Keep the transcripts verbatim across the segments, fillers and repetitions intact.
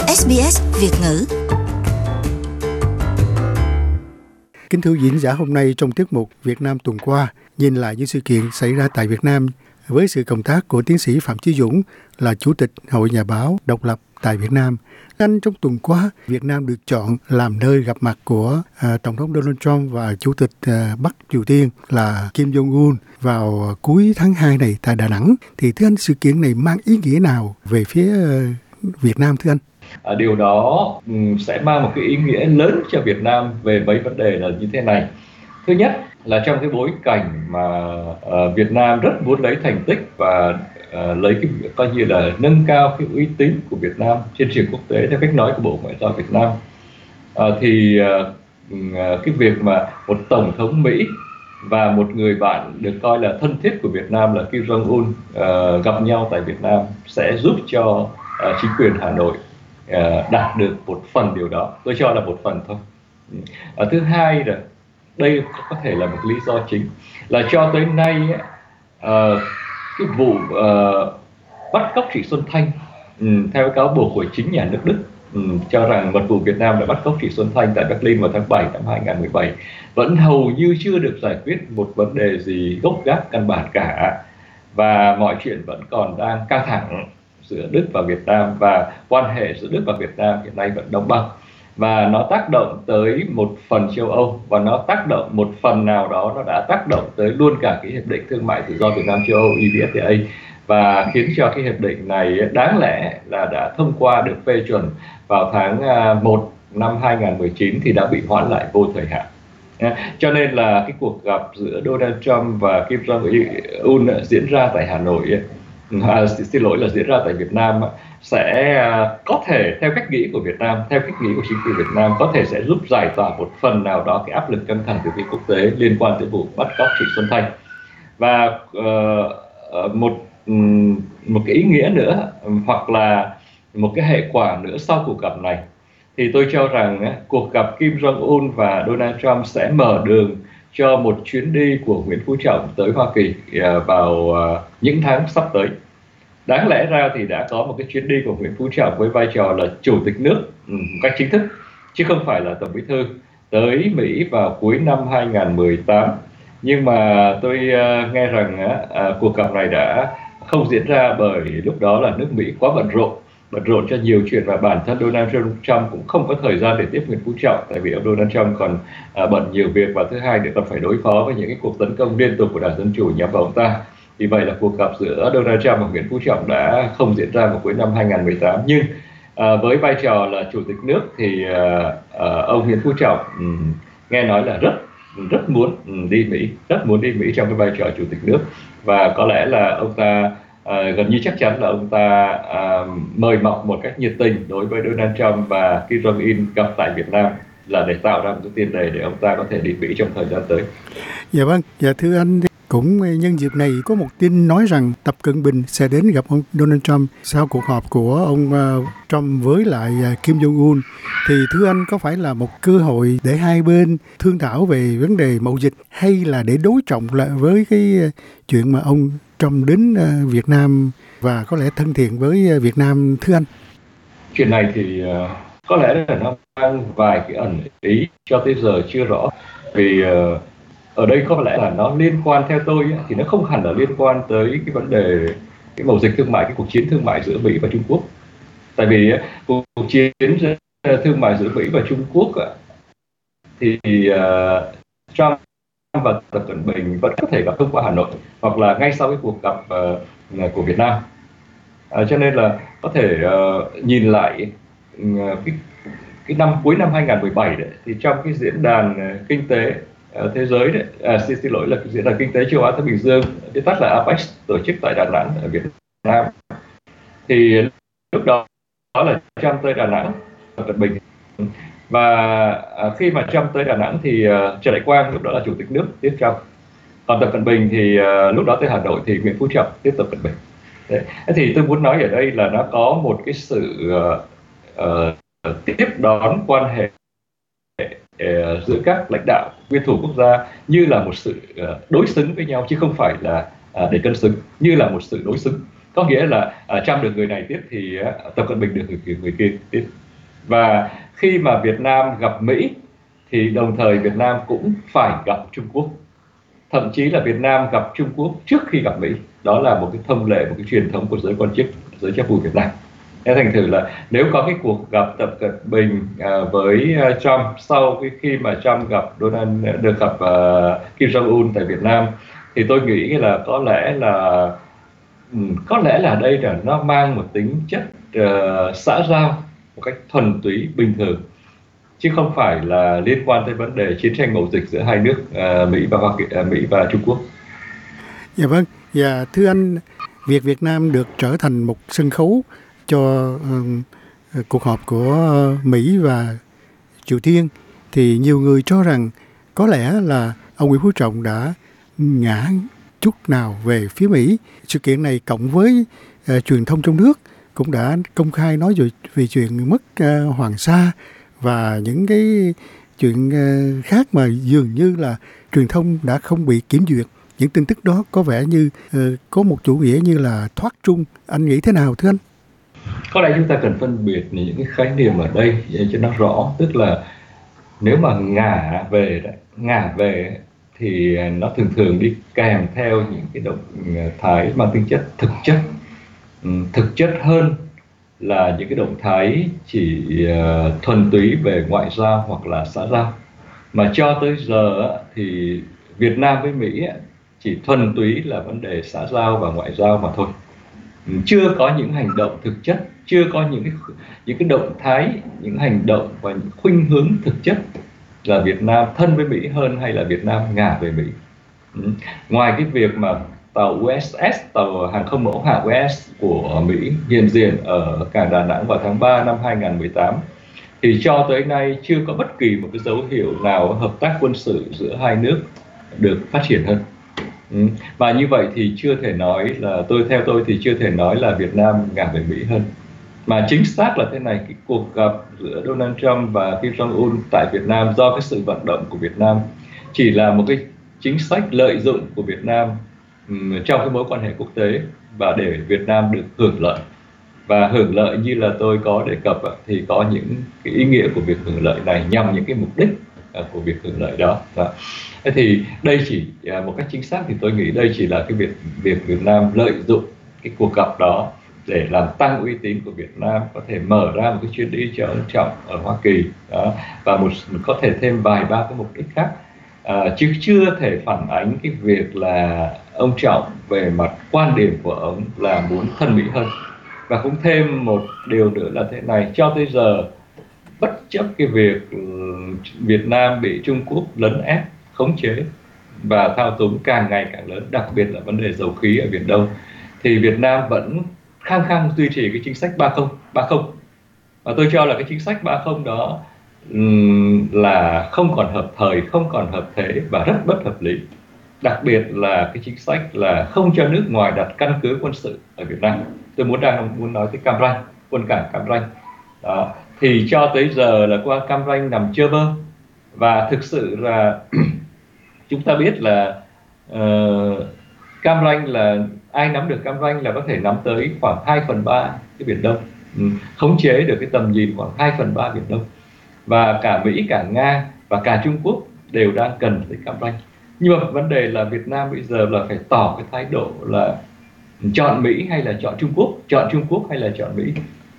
ét bê ét Việt ngữ. Kính thưa diễn giả, hôm nay trong tiết mục Việt Nam tuần qua, nhìn lại những sự kiện xảy ra tại Việt Nam với sự công tác của tiến sĩ Phạm Chí Dũng là Chủ tịch Hội Nhà báo độc lập tại Việt Nam. Anh, trong tuần qua, Việt Nam được chọn làm nơi gặp mặt của à, Tổng thống Donald Trump và Chủ tịch à, Bắc Triều Tiên là Kim Jong-un vào cuối tháng hai này tại Đà Nẵng. Thì thưa anh, sự kiện này mang ý nghĩa nào về phía à, Việt Nam thưa anh? À, điều đó um, sẽ mang một cái ý nghĩa lớn cho Việt Nam về mấy vấn đề là như thế này. Thứ nhất là trong cái bối cảnh mà uh, Việt Nam rất muốn lấy thành tích và uh, lấy cái coi như là nâng cao cái uy tín của Việt Nam trên trường quốc tế theo cách nói của Bộ Ngoại giao Việt Nam, uh, thì uh, uh, cái việc mà một tổng thống Mỹ và một người bạn được coi là thân thiết của Việt Nam là Kim Jong-un uh, gặp nhau tại Việt Nam sẽ giúp cho uh, chính quyền Hà Nội uh, đạt được một phần điều đó. Tôi cho là một phần thôi. Uh, thứ hai là đây có thể là một lý do chính là cho tới nay uh, cái vụ uh, bắt cóc chị Xuân Thanh, um, theo cáo buộc của chính nhà nước Đức, um, cho rằng mật vụ Việt Nam đã bắt cóc chị Xuân Thanh tại Berlin vào tháng bảy năm hai không một bảy vẫn hầu như chưa được giải quyết một vấn đề gì gốc gác căn bản cả, và mọi chuyện vẫn còn đang căng thẳng giữa Đức và Việt Nam, và quan hệ giữa Đức và Việt Nam hiện nay vẫn đóng băng, và nó tác động tới một phần châu Âu, và nó tác động một phần nào đó nó đã tác động tới luôn cả cái hiệp định thương mại tự do Việt Nam châu Âu E V F T A, và khiến cho cái hiệp định này đáng lẽ là đã thông qua được phê chuẩn vào tháng một năm hai không một chín thì đã bị hoãn lại vô thời hạn. Cho nên là cái cuộc gặp giữa Donald Trump và Kim Jong-un diễn ra tại Hà Nội, à, xin lỗi là diễn ra tại Việt Nam, sẽ có thể theo cách nghĩ của Việt Nam, theo cách nghĩ của chính quyền Việt Nam, có thể sẽ giúp giải tỏa một phần nào đó cái áp lực căng thẳng từ phía quốc tế liên quan tới vụ bắt cóc chị Xuân Thanh. Và uh, một um, một cái ý nghĩa nữa, hoặc là một cái hệ quả nữa sau cuộc gặp này, thì tôi cho rằng uh, cuộc gặp Kim Jong-un và Donald Trump sẽ mở đường cho một chuyến đi của Nguyễn Phú Trọng tới Hoa Kỳ uh, vào uh, những tháng sắp tới. Đáng lẽ ra thì đã có một cái chuyến đi của Nguyễn Phú Trọng với vai trò là chủ tịch nước một cách chính thức, chứ không phải là tổng bí thư, tới Mỹ vào cuối năm hai không một tám. Nhưng mà tôi uh, nghe rằng uh, cuộc gặp này đã không diễn ra bởi lúc đó là nước Mỹ quá bận rộn, bận rộn cho nhiều chuyện, và bản thân Donald Trump cũng không có thời gian để tiếp Nguyễn Phú Trọng, tại vì ông Donald Trump còn uh, bận nhiều việc, và thứ hai nữa còn phải đối phó với những cái cuộc tấn công liên tục của Đảng Dân Chủ nhắm vào ông ta. Vì vậy là cuộc gặp giữa Donald Trump và Nguyễn Phú Trọng đã không diễn ra vào cuối năm hai không một tám. Nhưng à, với vai trò là chủ tịch nước thì à, à, ông Nguyễn Phú Trọng um, nghe nói là rất rất muốn um, đi Mỹ, rất muốn đi Mỹ trong cái vai trò chủ tịch nước, và có lẽ là ông ta à, gần như chắc chắn là ông ta à, mời mọc một cách nhiệt tình đối với Donald Trump và Kim Jong-un gặp tại Việt Nam, là để tạo ra một cái tiền đề để ông ta có thể đi Mỹ trong thời gian tới. Dạ vâng, dạ thưa anh, cũng nhân dịp này có một tin nói rằng Tập Cận Bình sẽ đến gặp ông Donald Trump sau cuộc họp của ông uh, Trump với lại uh, Kim Jong-un. Thì thưa anh, có phải là một cơ hội để hai bên thương thảo về vấn đề mậu dịch, hay là để đối trọng lại với cái uh, chuyện mà ông Trump đến uh, Việt Nam và có lẽ thân thiện với uh, Việt Nam thưa anh? Chuyện này thì uh, có lẽ là nó mang vài cái ẩn ý cho tới giờ chưa rõ, vì uh, ở đây có lẽ là nó liên quan, theo tôi ấy, thì nó không hẳn là liên quan tới cái vấn đề cái mậu dịch thương mại, cái cuộc chiến thương mại giữa Mỹ và Trung Quốc. Tại vì ấy, cuộc chiến thương mại giữa Mỹ và Trung Quốc ấy, thì uh, Trump và Tập Cận Bình vẫn có thể gặp thông qua Hà Nội, hoặc là ngay sau cái cuộc gặp uh, của Việt Nam. Uh, cho nên là có thể uh, nhìn lại uh, cái, cái năm cuối năm hai không một bảy đấy, thì trong cái diễn đàn uh, kinh tế thế giới đấy, à, xin, xin lỗi là diễn đàn kinh tế châu Á Thái Bình Dương, viết tắt là a pếch, tổ chức tại Đà Nẵng ở Việt Nam, thì lúc đó đó là Trump tới Đà Nẵng, Tập Cận Bình, và à, khi mà Trump tới Đà Nẵng thì uh, Trần Đại Quang lúc đó là chủ tịch nước tiếp Trump, còn Tập Cận Bình thì uh, lúc đó tới Hà Nội thì Nguyễn Phú Trọng tiếp Tập Cận Bình. Đấy. Thì tôi muốn nói ở đây là nó có một cái sự uh, uh, tiếp đón quan hệ giữa các lãnh đạo nguyên thủ quốc gia như là một sự đối xứng với nhau, chứ không phải là để cân xứng, như là một sự đối xứng. Có nghĩa là uh, Trump được người này tiếp thì uh, Tập Cận Bình được người, người kia tiếp. Và khi mà Việt Nam gặp Mỹ thì đồng thời Việt Nam cũng phải gặp Trung Quốc. Thậm chí là Việt Nam gặp Trung Quốc trước khi gặp Mỹ. Đó là một cái thông lệ, một cái truyền thống của giới quan chức, giới chức vụ Việt Nam. Thế thành thử là nếu có cái cuộc gặp Tập Cận Bình uh, với uh, Trump sau cái khi mà Trump gặp Donald được gặp uh, Kim Jong Un tại Việt Nam, thì tôi nghĩ là có lẽ là um, có lẽ là đây là nó mang một tính chất uh, xã giao một cách thuần túy bình thường, chứ không phải là liên quan tới vấn đề chiến tranh mậu dịch giữa hai nước uh, Mỹ và Hoa Kỳ, uh, Mỹ và Trung Quốc. Dạ vâng. Và thưa anh, việc Việt Nam được trở thành một sân khấu cho uh, cuộc họp của Mỹ và Triều Tiên thì nhiều người cho rằng có lẽ là ông Nguyễn Phú Trọng đã ngã chút nào về phía Mỹ. Sự kiện này cộng với uh, truyền thông trong nước cũng đã công khai nói về, về chuyện mất uh, Hoàng Sa và những cái chuyện uh, khác mà dường như là truyền thông đã không bị kiểm duyệt. Những tin tức đó có vẻ như uh, có một chủ nghĩa như là thoát trung. Anh nghĩ thế nào thưa anh? Có lẽ chúng ta cần phân biệt những cái khái niệm ở đây để cho nó rõ. Tức là nếu mà ngả về, ngả về thì nó thường thường đi kèm theo những cái động thái mang tính chất thực chất, thực chất hơn là những cái động thái chỉ uh, thuần túy về ngoại giao hoặc là xã giao. Mà cho tới giờ thì Việt Nam với Mỹ chỉ thuần túy là vấn đề xã giao và ngoại giao mà thôi. Chưa có những hành động thực chất, chưa có những cái, những cái động thái, những hành động và những khuynh hướng thực chất là Việt Nam thân với Mỹ hơn hay là Việt Nam ngả về Mỹ. Ừ. Ngoài cái việc mà tàu u ét ét, tàu hàng không mẫu hạm u ét ét của Mỹ hiện diện ở cảng Đà Nẵng vào tháng ba năm hai nghìn không trăm mười tám, thì cho tới nay chưa có bất kỳ một cái dấu hiệu nào hợp tác quân sự giữa hai nước được phát triển hơn. Ừ. Và như vậy thì chưa thể nói là, tôi theo tôi thì chưa thể nói là Việt Nam ngả về Mỹ hơn. Mà chính xác là thế này, cái cuộc gặp giữa Donald Trump và Kim Jong Un tại Việt Nam do cái sự vận động của Việt Nam chỉ là một cái chính sách lợi dụng của Việt Nam um, trong cái mối quan hệ quốc tế và để Việt Nam được hưởng lợi. Và hưởng lợi như là tôi có đề cập thì có những cái ý nghĩa của việc hưởng lợi này nhằm những cái mục đích uh, của việc hưởng lợi đó. Đó. Thế thì đây chỉ uh, một cách chính xác thì tôi nghĩ đây chỉ là cái việc việc Việt Nam lợi dụng cái cuộc gặp đó để làm tăng uy tín của Việt Nam, có thể mở ra một cái chuyến đi cho ông Trọng ở Hoa Kỳ đó, và một có thể thêm vài ba cái mục đích khác, à, chứ chưa thể phản ánh cái việc là ông Trọng về mặt quan điểm của ông là muốn thân Mỹ hơn. Và cũng thêm một điều nữa là thế này, cho tới giờ bất chấp cái việc Việt Nam bị Trung Quốc lấn ép, khống chế và thao túng càng ngày càng lớn, đặc biệt là vấn đề dầu khí ở Biển Đông, thì Việt Nam vẫn khăng khăng duy trì cái chính sách ba không ba không. Và tôi cho là cái chính sách ba không đó um, là không còn hợp thời, không còn hợp thế và rất bất hợp lý. Đặc biệt là cái chính sách là không cho nước ngoài đặt căn cứ quân sự ở Việt Nam. Tôi muốn đang muốn nói tới Cam Ranh, quân cảng Cam Ranh. Đó. Thì cho tới giờ là qua Cam Ranh nằm chơ vơ. Và thực sự là chúng ta biết là uh, Cam Ranh là ai nắm được Cam Ranh là có thể nắm tới khoảng hai phần ba cái Biển Đông, ừ, khống chế được cái tầm nhìn khoảng hai phần ba Biển Đông. Và cả Mỹ, cả Nga và cả Trung Quốc đều đang cần tới Cam Ranh. Nhưng mà vấn đề là Việt Nam bây giờ là phải tỏ cái thái độ là chọn Mỹ hay là chọn Trung Quốc, chọn Trung Quốc hay là chọn Mỹ.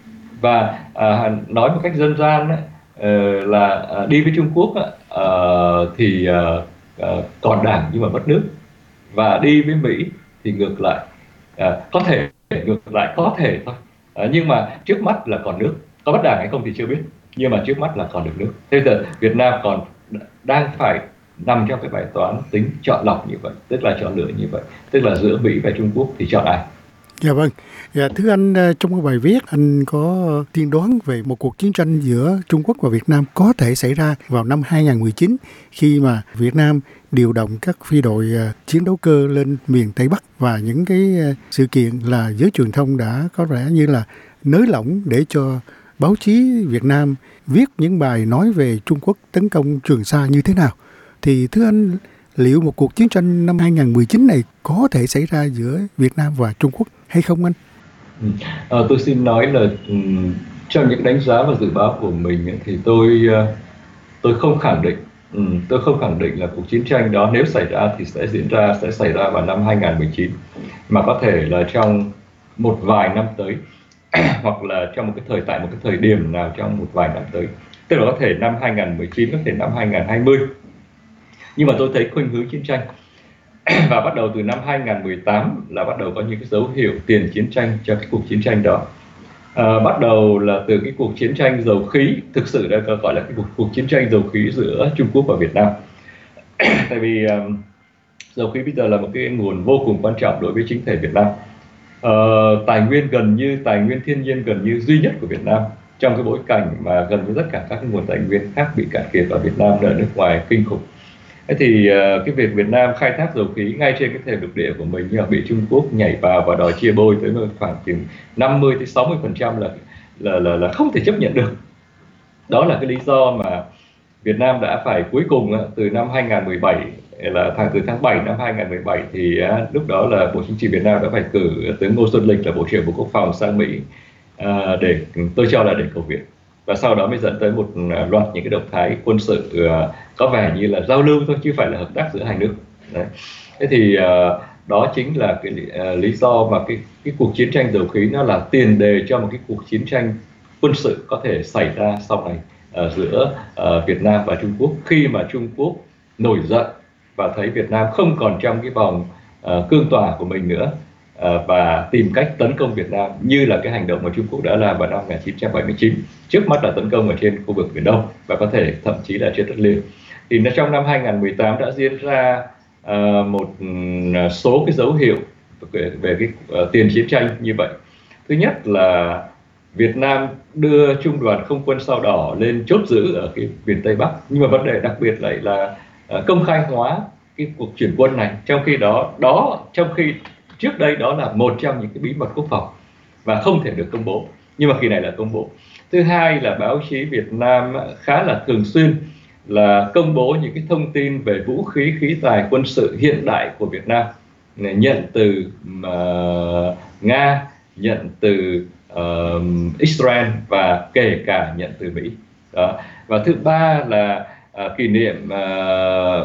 Và à, nói một cách dân gian ấy, là à, đi với Trung Quốc à, thì à, à, còn đảng nhưng mà mất nước, và đi với Mỹ thì ngược lại, à, có thể ngược lại có thể thôi, à, nhưng mà trước mắt là còn nước, có mất đảng hay không thì chưa biết, nhưng mà trước mắt là còn được nước. Thế giờ Việt Nam còn đang phải nằm trong cái bài toán tính chọn lọc như vậy, tức là chọn lựa như vậy, tức là giữa Mỹ và Trung Quốc thì chọn ai. Dạ vâng. Dạ, thưa anh, trong cái bài viết anh có tiên đoán về một cuộc chiến tranh giữa Trung Quốc và Việt Nam có thể xảy ra vào năm hai nghìn không trăm mười chín khi mà Việt Nam điều động các phi đội chiến đấu cơ lên miền Tây Bắc, và những cái sự kiện là giới truyền thông đã có vẻ như là nới lỏng để cho báo chí Việt Nam viết những bài nói về Trung Quốc tấn công Trường Sa như thế nào. Thì thưa anh, liệu một cuộc chiến tranh năm hai nghìn không trăm mười chín này có thể xảy ra giữa Việt Nam và Trung Quốc? hay không anh? Ừ. À, tôi xin nói là um, trong những đánh giá và dự báo của mình ấy, thì tôi uh, tôi không khẳng định ừ, tôi không khẳng định là cuộc chiến tranh đó nếu xảy ra thì sẽ diễn ra sẽ xảy ra vào năm hai không một chín, mà có thể là trong một vài năm tới hoặc là trong một cái thời tại một cái thời điểm nào trong một vài năm tới, tức là có thể năm hai không một chín, có thể năm hai không hai không. Nhưng mà tôi thấy khuynh hướng chiến tranh và bắt đầu từ năm hai không một tám là bắt đầu có những cái dấu hiệu tiền chiến tranh cho cái cuộc chiến tranh đó. À, bắt đầu là từ cái cuộc chiến tranh dầu khí, thực sự đã gọi là cái cuộc, cuộc chiến tranh dầu khí giữa Trung Quốc và Việt Nam. Tại vì um, dầu khí bây giờ là một cái nguồn vô cùng quan trọng đối với chính thể Việt Nam. Ờ, tài nguyên gần như tài nguyên thiên nhiên gần như duy nhất của Việt Nam, trong cái bối cảnh mà gần như tất cả các cái nguồn tài nguyên khác bị cạn kiệt và Việt Nam ở nước ngoài kinh khủng. Thế thì uh, cái việc Việt Nam khai thác dầu khí ngay trên cái thềm lục địa của mình nhưng mà bị Trung Quốc nhảy vào và đòi chia bôi tới khoảng chừng năm mươi tới sáu mươi phần trăm là là là là không thể chấp nhận được. Đó là cái lý do mà Việt Nam đã phải cuối cùng từ năm hai không một bảy, là tháng từ tháng bảy năm hai không một bảy thì uh, lúc đó là Bộ Chính trị Việt Nam đã phải cử tướng Ngô Xuân Lịch là Bộ trưởng Bộ Quốc phòng sang Mỹ uh, để tôi cho là để cầu viện, và sau đó mới dẫn tới một loạt những cái động thái quân sự uh, có vẻ như là giao lưu thôi chứ phải là hợp tác giữa hai nước. Đấy. Thế thì uh, đó chính là cái uh, lý do mà cái cái cuộc chiến tranh dầu khí nó là tiền đề cho một cái cuộc chiến tranh quân sự có thể xảy ra sau này uh, giữa uh, Việt Nam và Trung Quốc, khi mà Trung Quốc nổi giận và thấy Việt Nam không còn trong cái vòng uh, cương tỏa của mình nữa, uh, và tìm cách tấn công Việt Nam như là cái hành động mà Trung Quốc đã làm vào năm một nghìn chín trăm bảy mươi chín. Trước mắt là tấn công ở trên khu vực Biển Đông và có thể thậm chí là trên đất liền. Thì trong năm hai không một tám đã diễn ra uh, một số cái dấu hiệu về, về cái uh, tiền chiến tranh như vậy. Thứ nhất là Việt Nam đưa trung đoàn không quân sao đỏ lên chốt giữ ở cái miền Tây Bắc, nhưng mà vấn đề đặc biệt lại là uh, công khai hóa cái cuộc chuyển quân này, trong khi đó đó trong khi trước đây đó là một trong những cái bí mật quốc phòng và không thể được công bố, nhưng mà kỳ này là công bố. Thứ hai là báo chí Việt Nam khá là thường xuyên là công bố những cái thông tin về vũ khí khí tài quân sự hiện đại của Việt Nam, nhận từ uh, Nga, nhận từ uh, Israel và kể cả nhận từ Mỹ. Đó. Và thứ ba là uh, kỷ niệm uh,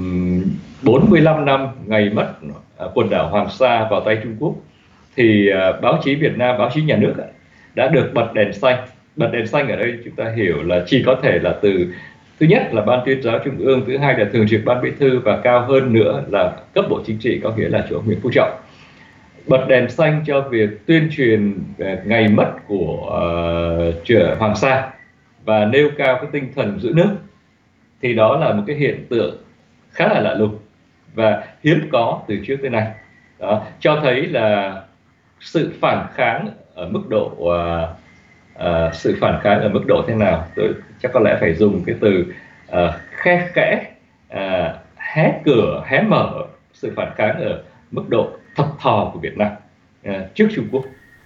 bốn mươi lăm năm ngày mất uh, quần đảo Hoàng Sa vào tay Trung Quốc, thì uh, báo chí Việt Nam, báo chí nhà nước đã được bật đèn xanh. Bật đèn xanh ở đây chúng ta hiểu là chỉ có thể là từ thứ nhất là Ban Tuyên giáo Trung ương, thứ hai là Thường trực Ban Bí thư, và cao hơn nữa là cấp bộ chính trị, có nghĩa là chỗ Nguyễn Phú Trọng. Bật đèn xanh cho việc tuyên truyền ngày mất của uh, Hoàng Sa và nêu cao cái tinh thần giữ nước, thì đó là một cái hiện tượng khá là lạ lùng và hiếm có từ trước tới nay. Đó, cho thấy là sự phản kháng ở mức độ uh, uh, sự phản kháng ở mức độ thế nào, tôi chắc có lẽ phải dùng cái từ uh, khe khẽ, uh, hé cửa hé mở, sự phản kháng ở mức độ thập thò của Việt Nam uh, trước Trung Quốc.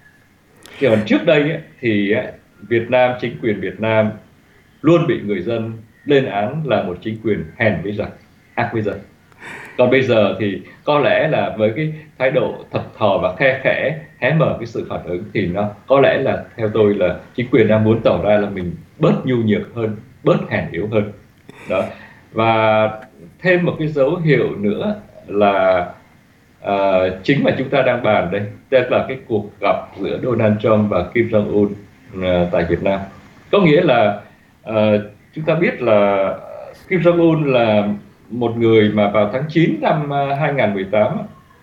Còn trước đây ấy, thì uh, Việt Nam, chính quyền Việt Nam luôn bị người dân lên án là một chính quyền hèn với giặc, ác với dân. Còn bây giờ thì có lẽ là với cái thái độ thập thò và khe khẽ, hé mở cái sự phản ứng, thì nó có lẽ là theo tôi là chính quyền đang muốn tỏ ra là mình bớt nhu nhược hơn, bớt hèn yếu hơn. Đó. Và thêm một cái dấu hiệu nữa là uh, chính mà chúng ta đang bàn đây, tức là cái cuộc gặp giữa Donald Trump và Kim Jong Un uh, tại Việt Nam. Có nghĩa là uh, chúng ta biết là Kim Jong Un là một người mà vào tháng chín năm hai không một tám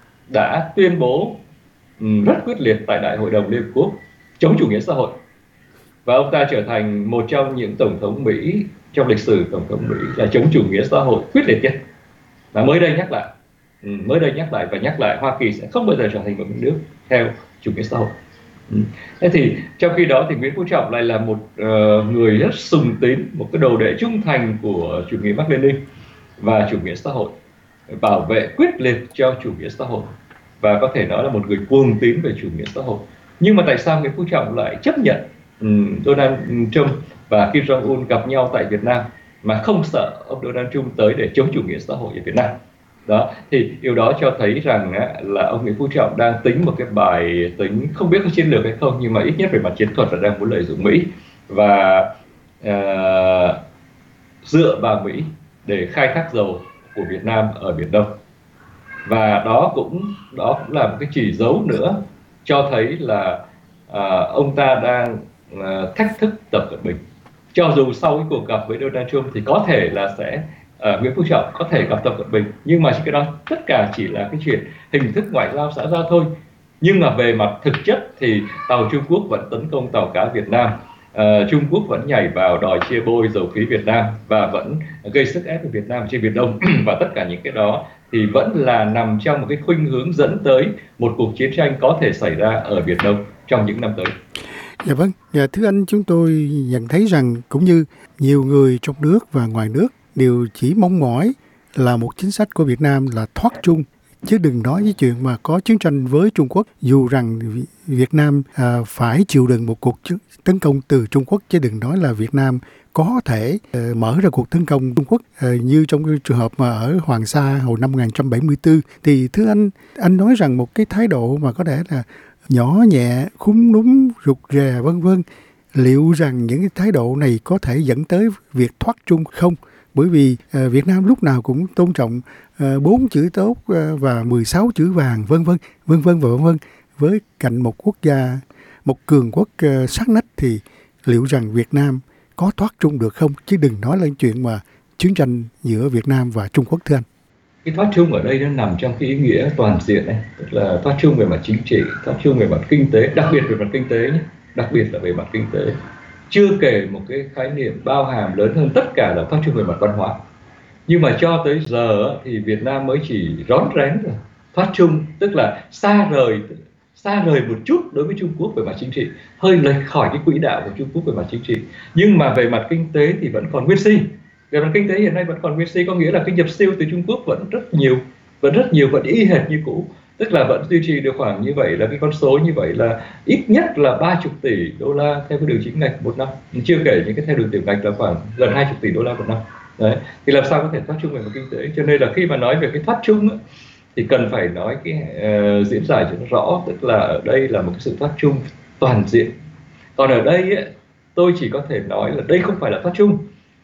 đã tuyên bố rất quyết liệt tại Đại hội đồng Liên Hợp Quốc chống chủ nghĩa xã hội, và ông ta trở thành một trong những tổng thống Mỹ trong lịch sử tổng thống Mỹ là chống chủ nghĩa xã hội quyết liệt nhất. Và mới đây nhắc lại, mới đây nhắc lại và nhắc lại Hoa Kỳ sẽ không bao giờ trở thành một nước theo chủ nghĩa xã hội. Thế thì trong khi đó thì Nguyễn Phú Trọng lại là một uh, người rất sùng tín, một cái đồ đệ trung thành của chủ nghĩa Mác Lênin và chủ nghĩa xã hội, bảo vệ quyết liệt cho chủ nghĩa xã hội, và có thể nói là một người cuồng tín về chủ nghĩa xã hội. Nhưng mà tại sao Nguyễn Phú Trọng lại chấp nhận um, Donald Trump và Kim Jong Un gặp nhau tại Việt Nam mà không sợ ông Donald Trump tới để chống chủ nghĩa xã hội ở Việt Nam? Đó, thì điều đó cho thấy rằng á, là ông Nguyễn Phú Trọng đang tính một cái bài tính, không biết có chiến lược hay không, nhưng mà ít nhất về mặt chiến thuật là đang muốn lợi dụng Mỹ và uh, dựa vào Mỹ để khai thác dầu của Việt Nam ở Biển Đông. Và đó cũng đó cũng là một cái chỉ dấu nữa cho thấy là uh, ông ta đang uh, thách thức Tập Cận Bình. Cho dù sau cái cuộc gặp với Donald Trump thì có thể là sẽ uh, Nguyễn Phú Trọng có thể gặp Tập Cận Bình, nhưng mà cái đó tất cả chỉ là cái chuyện hình thức ngoại giao xã giao thôi. Nhưng mà về mặt thực chất thì tàu Trung Quốc vẫn tấn công tàu cá Việt Nam, uh, Trung Quốc vẫn nhảy vào đòi chia bôi dầu khí Việt Nam và vẫn gây sức ép với Việt Nam trên Biển Đông. Và tất cả những cái đó thì vẫn là nằm trong một cái khuynh hướng dẫn tới một cuộc chiến tranh có thể xảy ra ở Biển Đông trong những năm tới. Dạ vâng, dạ, thưa anh, chúng tôi nhận thấy rằng cũng như nhiều người trong nước và ngoài nước đều chỉ mong mỏi là một chính sách của Việt Nam là thoát Trung, chứ đừng nói với chuyện mà có chiến tranh với Trung Quốc, dù rằng Việt Nam à, phải chịu đựng một cuộc tấn công từ Trung Quốc, chứ đừng nói là Việt Nam có thể uh, mở ra cuộc tấn công Trung Quốc uh, như trong cái trường hợp mà ở Hoàng Sa hồi năm một nghìn chín trăm bảy mươi tư. Thì thưa anh, anh nói rằng một cái thái độ mà có thể là nhỏ nhẹ, khúm núm, rụt rè vân vân, liệu rằng những cái thái độ này có thể dẫn tới việc thoát Trung không? Bởi vì uh, Việt Nam lúc nào cũng tôn trọng bốn uh, chữ tốt uh, và mười sáu chữ vàng vân vân vân vân và vân vân. Với cạnh một quốc gia, một cường quốc uh, sát nách thì liệu rằng Việt Nam có thoát Trung được không? Chứ đừng nói lên chuyện mà chiến tranh giữa Việt Nam và Trung Quốc, thưa anh. Cái thoát Trung ở đây nó nằm trong cái ý nghĩa toàn diện này, tức là thoát Trung về mặt chính trị, thoát Trung về mặt kinh tế, đặc biệt về mặt kinh tế nhé, đặc biệt là về mặt kinh tế. Chưa kể một cái khái niệm bao hàm lớn hơn tất cả là thoát Trung về mặt văn hóa. Nhưng mà cho tới giờ thì Việt Nam mới chỉ rón rén rồi. Thoát Trung tức là xa rời, xa rời một chút đối với Trung Quốc về mặt chính trị, hơi lệch khỏi cái quỹ đạo của Trung Quốc về mặt chính trị. Nhưng mà về mặt kinh tế thì vẫn còn nguyên si. Về mặt kinh tế hiện nay vẫn còn nguyên si, có nghĩa là cái nhập siêu từ Trung Quốc vẫn rất nhiều, vẫn rất nhiều, vẫn y hệt như cũ. Tức là vẫn duy trì được khoảng như vậy, là cái con số như vậy là ít nhất là ba mươi tỷ đô la theo cái đường chính ngạch một năm. Chưa kể những cái theo đường tiểu ngạch là khoảng gần hai mươi tỷ đô la một năm. Đấy, thì làm sao có thể thoát Trung về mặt kinh tế? Cho nên là khi mà nói về cái thoát Trung ấy, thì cần phải nói cái uh, diễn giải cho nó rõ, tức là ở đây là một cái sự thoát Trung toàn diện. Còn ở đây ấy, tôi chỉ có thể nói là đây không phải là thoát Trung,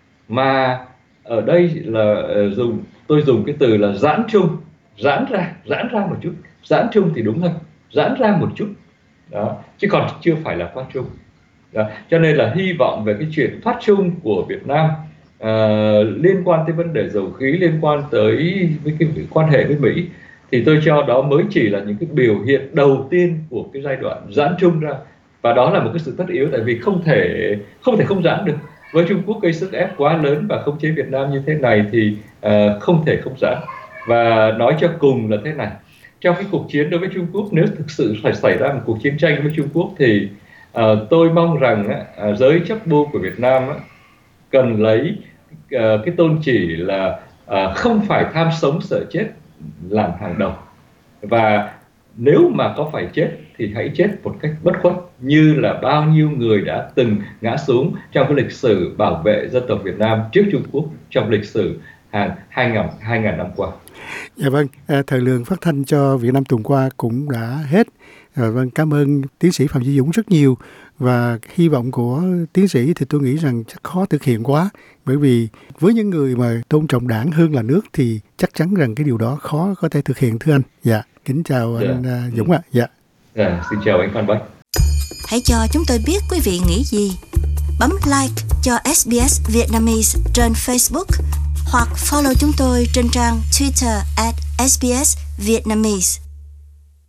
mà ở đây là uh, dùng tôi dùng cái từ là giãn Trung, giãn ra, giãn ra một chút, giãn Trung thì đúng hơn, giãn ra một chút, đó, chứ còn chưa phải là thoát Trung. Đó. Cho nên là hy vọng về cái chuyện thoát Trung của Việt Nam uh, liên quan tới vấn đề dầu khí, liên quan tới với cái quan hệ với Mỹ, thì tôi cho đó mới chỉ là những cái biểu hiện đầu tiên của cái giai đoạn giãn Trung ra, và đó là một cái sự tất yếu, tại vì không thể không thể không giãn được. Với Trung Quốc gây sức ép quá lớn và khống chế Việt Nam như thế này thì uh, không thể không giãn. Và nói cho cùng là thế này, trong cái cuộc chiến đối với Trung Quốc, nếu thực sự phải xảy ra một cuộc chiến tranh với Trung Quốc thì uh, tôi mong rằng uh, giới chấp bu của Việt Nam uh, cần lấy uh, cái tôn chỉ là uh, không phải tham sống sợ chết làm hàng đầu, và nếu mà có phải chết thì hãy chết một cách bất khuất như là bao nhiêu người đã từng ngã xuống trong cái lịch sử bảo vệ dân tộc Việt Nam trước Trung Quốc trong lịch sử hàng hai nghìn năm qua. Dạ vâng, à, thời lượng phát thanh cho Việt Nam tuần qua cũng đã hết. À, vâng, cảm ơn tiến sĩ Phạm Chí Dũng rất nhiều, và hy vọng của tiến sĩ thì tôi nghĩ rằng chắc khó thực hiện quá, bởi vì với những người mà tôn trọng đảng hơn là nước thì chắc chắn rằng cái điều đó khó có thể thực hiện, thưa anh. Dạ, kính chào anh dạ. uh, Dũng ạ. Dạ. Dạ, xin chào anh Phan Bách. Hãy cho chúng tôi biết quý vị nghĩ gì. Bấm like cho ét bê ét Vietnamese trên Facebook hoặc follow chúng tôi trên trang Twitter at ét bê ét Vietnamese.